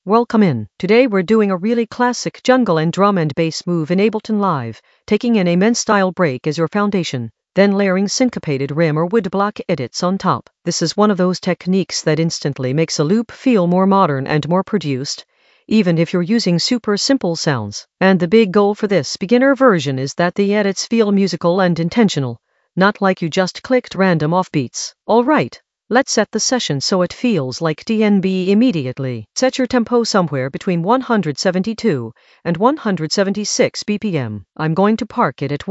Welcome in. Today we're doing a really classic jungle and drum and bass move in Ableton Live, taking an Amen style break as your foundation, then layering syncopated rim or woodblock edits on top. This is one of those techniques that instantly makes a loop feel more modern and more produced, even if you're using super simple sounds. And the big goal for this beginner version is that the edits feel musical and intentional, not like you just clicked random offbeats. Alright. Let's set the session so it feels like DNB immediately. Set your tempo somewhere between 172 and 176 BPM. I'm going to park it at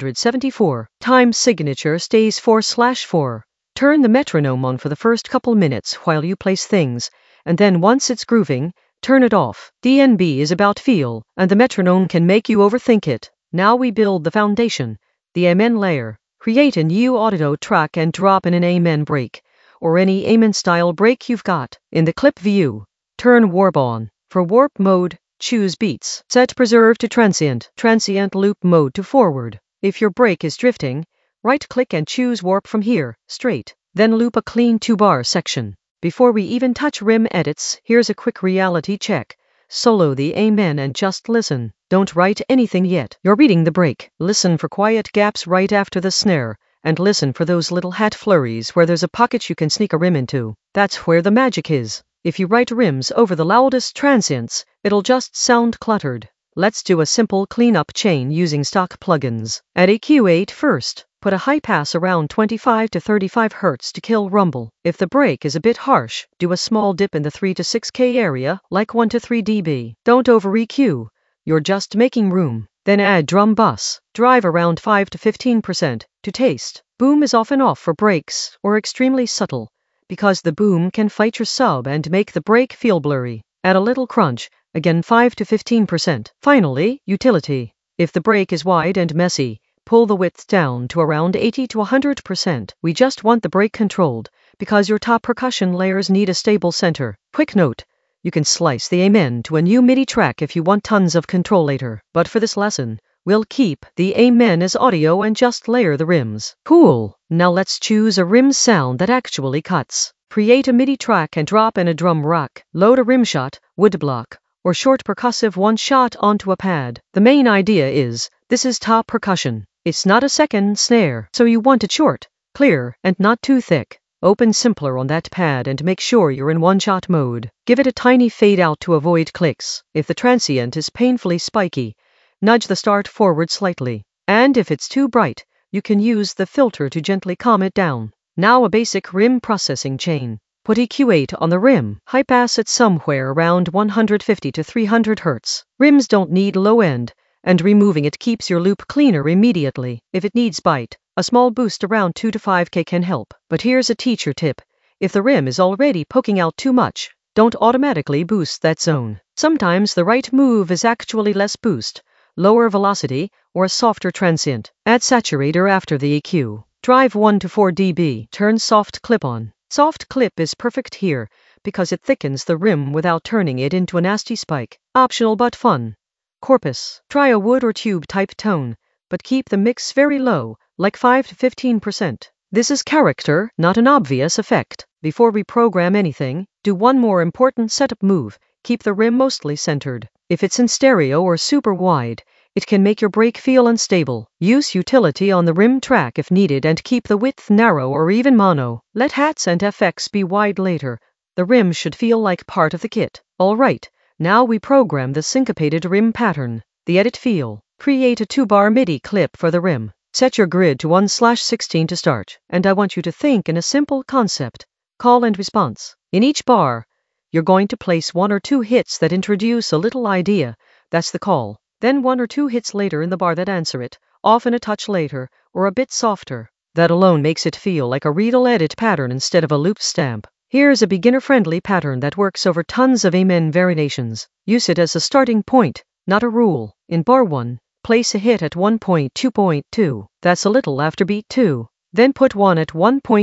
174. Time signature stays 4/4. Turn the metronome on for the first couple minutes while you place things, and then once it's grooving, turn it off. DNB is about feel, and the metronome can make you overthink it. Now we build the foundation, the Amen layer. Create a new audio track and drop in an Amen break, or any Amen style break you've got. In the clip view, turn warp on. For warp mode, choose beats. Set preserve to transient loop mode to forward. If your break is drifting, right-click and choose warp from here, straight. Then loop a clean 2-bar section. Before we even touch rim edits, here's a quick reality check. Solo the Amen and just listen. Don't write anything yet. You're reading the break. Listen for quiet gaps right after the snare, and listen for those little hat flurries where there's a pocket you can sneak a rim into. That's where the magic is. If you write rims over the loudest transients, it'll just sound cluttered. Let's do a simple cleanup chain using stock plugins. Add EQ8 first. Put a high pass around 25 to 35 Hz to kill rumble. If the break is a bit harsh, do a small dip in the 3 to 6K area, like 1 to 3 dB. Don't over EQ. You're just making room. Then add drum bus. Drive around 5 to 15%. To taste. Boom is often off for breaks, or extremely subtle, because the boom can fight your sub and make the break feel blurry. Add a little crunch, again 5 to 15%. Finally, utility. If the break is wide and messy, pull the width down to around 80 to 100%. We just want the break controlled, because your top percussion layers need a stable center. Quick note. You can slice the Amen to a new MIDI track if you want tons of control later. But for this lesson, we'll keep the Amen as audio and just layer the rims. Cool. Now let's choose a rim sound that actually cuts. Create a MIDI track and drop in a drum rack. Load a rim shot, woodblock, or short percussive one shot onto a pad. The main idea is, this is top percussion. It's not a second snare, so you want it short, clear, and not too thick. Open Simpler on that pad and make sure you're in one-shot mode. Give it a tiny fade out to avoid clicks. If the transient is painfully spiky, nudge the start forward slightly. And if it's too bright, you can use the filter to gently calm it down. Now a basic rim processing chain. Put EQ8 on the rim. High pass it somewhere around 150 to 300 Hz. Rims don't need low end, and removing it keeps your loop cleaner immediately. If it needs bite, a small boost around 2 to 5K can help. But here's a teacher tip. If the rim is already poking out too much, don't automatically boost that zone. Sometimes the right move is actually less boost, lower velocity, or a softer transient. Add saturator after the EQ. Drive 1 to 4 dB. Turn soft clip on. Soft clip is perfect here, because it thickens the rim without turning it into a nasty spike. Optional but fun. Corpus. Try a wood or tube type tone, but keep the mix very low, like 5 to 15%. This is character, not an obvious effect. Before we program anything, do one more important setup move. Keep the rim mostly centered. If it's in stereo or super wide, it can make your break feel unstable. Use utility on the rim track if needed and keep the width narrow or even mono. Let hats and FX be wide later. The rim should feel like part of the kit. Alright, now we program the syncopated rim pattern. The edit feel. Create a 2-bar MIDI clip for the rim. Set your grid to 1/16 to start, and I want you to think in a simple concept, call and response. In each bar, you're going to place 1 or 2 hits that introduce a little idea, that's the call. Then 1 or 2 hits later in the bar that answer it, often a touch later, or a bit softer. That alone makes it feel like a real edit pattern instead of a loop stamp. Here's a beginner-friendly pattern that works over tons of Amen variations. Use it as a starting point, not a rule. In bar 1, place a hit at 1.2.2. That's a little after beat 2. Then put one at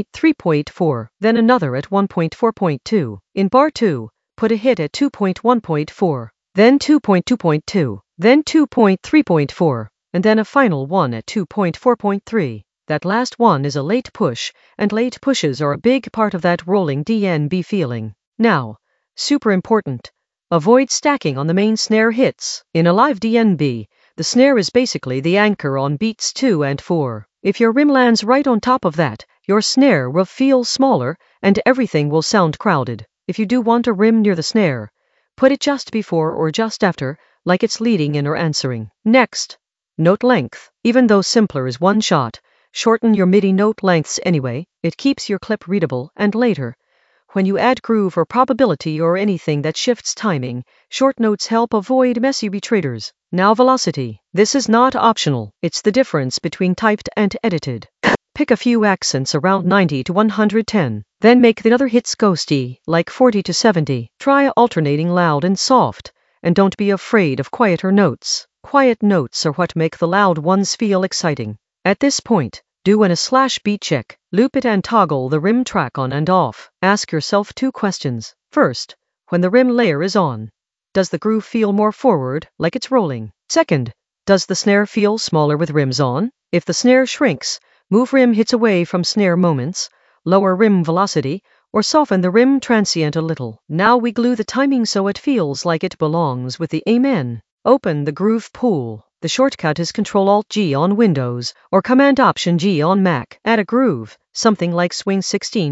1.3.4. Then another at 1.4.2. In bar 2, put a hit at 2.1.4. Then 2.2.2. Then 2.3.4. And then a final one at 2.4.3. That last one is a late push, and late pushes are a big part of that rolling DNB feeling. Now, super important, Avoid stacking on the main snare hits. In a live DNB, the snare is basically the anchor on beats 2 and 4. If your rim lands right on top of that, your snare will feel smaller and everything will sound crowded. If you do want a rim near the snare, put it just before or just after, like it's leading in or answering. Next, note length. Even though simpler is one shot, shorten your MIDI note lengths anyway. It keeps your clip readable, and later, when you add groove or probability or anything that shifts timing, short notes help avoid messy retreaters. Now velocity. This is not optional. It's the difference between typed and edited. Pick a few accents around 90 to 110. Then make the other hits ghosty, like 40 to 70. Try alternating loud and soft, and don't be afraid of quieter notes. Quiet notes are what make the loud ones feel exciting. At this point, do an /beat check. Loop it and toggle the rim track on and off. Ask yourself 2 questions. First, when the rim layer is on, does the groove feel more forward, like it's rolling? Second, does the snare feel smaller with rims on? If the snare shrinks, move rim hits away from snare moments, lower rim velocity, or soften the rim transient a little. Now we glue the timing so it feels like it belongs with the Amen. Open the Groove Pool. The shortcut is Ctrl-Alt-G on Windows or Command-Option-G on Mac. Add a groove, something like swing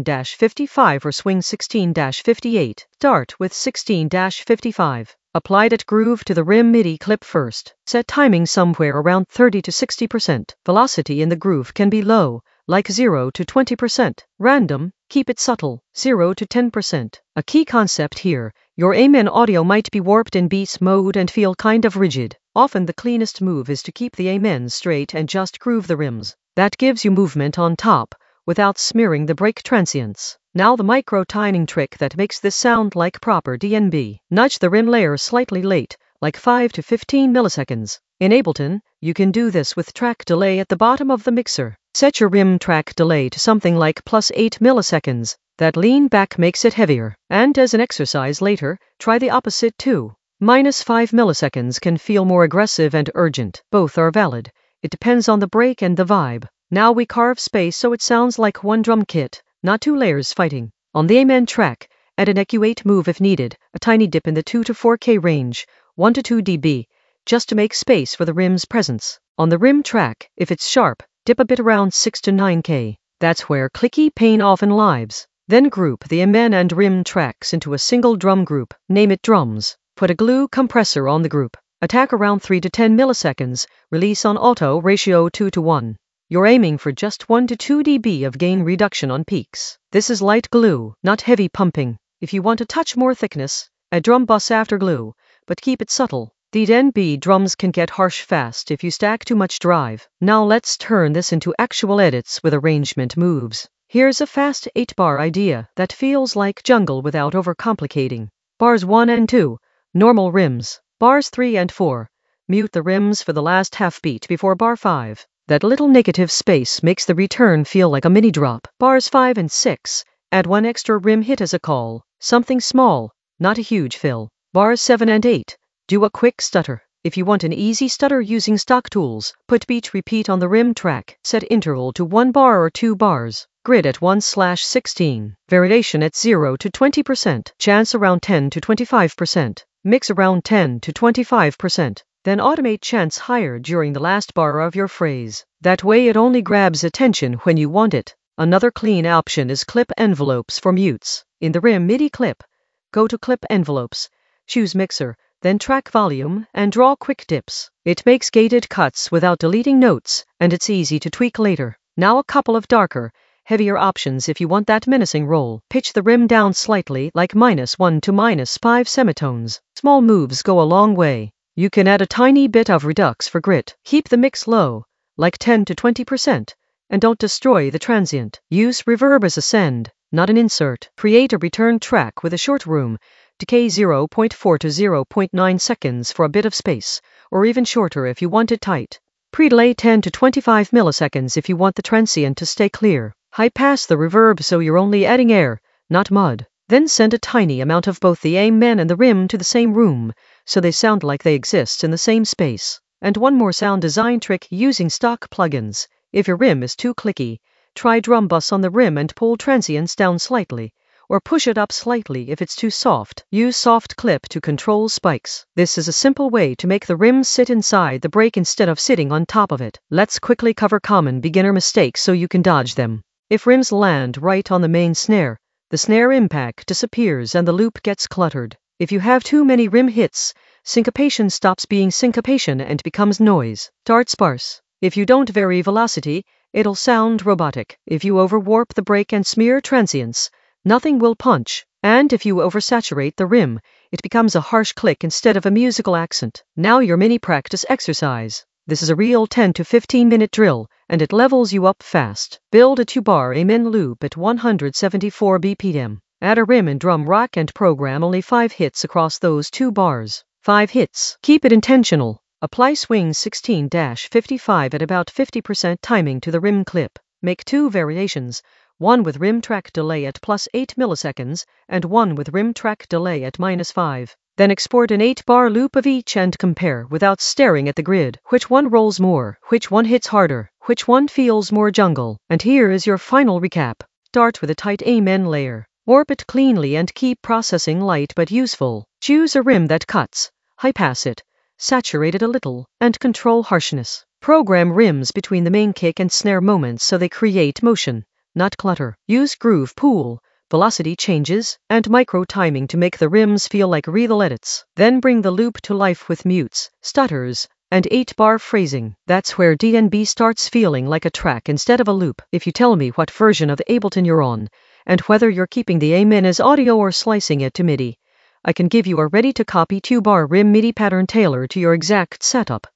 16-55 or swing 16-58. Start with 16-55. Apply that groove to the rim MIDI clip first. Set timing somewhere around 30 to 60%. Velocity in the groove can be low, like 0 to 20%. Random, keep it subtle, 0 to 10%. A key concept here, your Amen audio might be warped in beats mode and feel kind of rigid. Often the cleanest move is to keep the Amen straight and just groove the rims. That gives you movement on top, without smearing the break transients. Now the micro-tining trick that makes this sound like proper DNB. Nudge the rim layer slightly late, like 5 to 15 milliseconds. In Ableton, you can do this with track delay at the bottom of the mixer. Set your rim track delay to something like +8 milliseconds. That lean back makes it heavier. And as an exercise later, try the opposite too. -5 milliseconds can feel more aggressive and urgent. Both are valid. It depends on the break and the vibe. Now we carve space so it sounds like one drum kit, not 2 layers fighting. On the Amen track, add an EQ8 move if needed, a tiny dip in the 2 to 4K range, 1 to 2 dB, just to make space for the rim's presence. On the rim track, if it's sharp, dip a bit around 6 to 9K. That's where clicky pain often lives. Then group the Amen and rim tracks into a single drum group. Name it drums. Put a glue compressor on the group. Attack around 3 to 10 milliseconds. Release on auto ratio 2 to 1. You're aiming for just 1 to 2 dB of gain reduction on peaks. This is light glue, not heavy pumping. If you want a touch more thickness, add drum bus after glue, but keep it subtle. The DNB drums can get harsh fast if you stack too much drive. Now let's turn this into actual edits with arrangement moves. Here's a fast 8-bar idea that feels like jungle without overcomplicating. Bars 1 and 2, normal rims. Bars 3 and 4, mute the rims for the last half beat before bar 5. That little negative space makes the return feel like a mini drop. Bars 5 and 6, add 1 extra rim hit as a call. Something small, not a huge fill. Bars 7 and 8, do a quick stutter. If you want an easy stutter using stock tools, put beat repeat on the rim track. Set interval to 1 bar or 2 bars. Grid at 1/16. Variation at 0 to 20%. Chance around 10 to 25%. Mix around 10 to 25%. Then automate chance higher during the last bar of your phrase. That way it only grabs attention when you want it. Another clean option is clip envelopes for mutes. In the rim MIDI clip, go to clip envelopes, choose mixer, then track volume, and draw quick dips. It makes gated cuts without deleting notes, and it's easy to tweak later. Now a couple of darker, heavier options if you want that menacing roll. Pitch the rim down slightly, like -1 to -5 semitones. Small moves go a long way. You can add a tiny bit of redux for grit. Keep the mix low, like 10 to 20%, and don't destroy the transient. Use reverb as a send, not an insert. Create a return track with a short room, decay 0.4 to 0.9 seconds for a bit of space, or even shorter if you want it tight. Pre-delay 10 to 25 milliseconds if you want the transient to stay clear. High pass the reverb so you're only adding air, not mud. Then send a tiny amount of both the Amen and the rim to the same room, so they sound like they exist in the same space. And one more sound design trick using stock plugins. If your rim is too clicky, try drum bus on the rim and pull transients down slightly, or push it up slightly if it's too soft. Use soft clip to control spikes. This is a simple way to make the rim sit inside the brake instead of sitting on top of it. Let's quickly cover common beginner mistakes so you can dodge them. If rims land right on the main snare, the snare impact disappears and the loop gets cluttered. If you have too many rim hits, syncopation stops being syncopation and becomes noise. Start sparse. If you don't vary velocity, it'll sound robotic. If you overwarp the brake and smear transients, nothing will punch. And if you oversaturate the rim, it becomes a harsh click instead of a musical accent. Now your mini practice exercise. This is a real 10 to 15 minute drill, and it levels you up fast. Build a 2-bar Amen loop at 174 BPM. Add a rim and drum rack and program only 5 hits across those 2 bars. 5 hits. Keep it intentional. Apply swing 16-55 at about 50% timing to the rim clip. Make 2 variations, one with rim track delay at +8 milliseconds and one with rim track delay at -5. Then export an 8-bar loop of each and compare without staring at the grid. Which one rolls more? Which one hits harder? Which one feels more jungle? And here is your final recap. Start with a tight Amen layer. Warp it cleanly and keep processing light but useful. Choose a rim that cuts. High pass it. Saturate it a little, and control harshness. Program rims between the main kick and snare moments so they create motion, not clutter. Use groove pool, velocity changes, and micro timing to make the rims feel like real edits. Then bring the loop to life with mutes, stutters, and 8-bar phrasing. That's where DNB starts feeling like a track instead of a loop. If you tell me what version of Ableton you're on, and whether you're keeping the Amen as audio or slicing it to MIDI, I can give you a ready-to-copy 2-bar rim MIDI pattern tailored to your exact setup.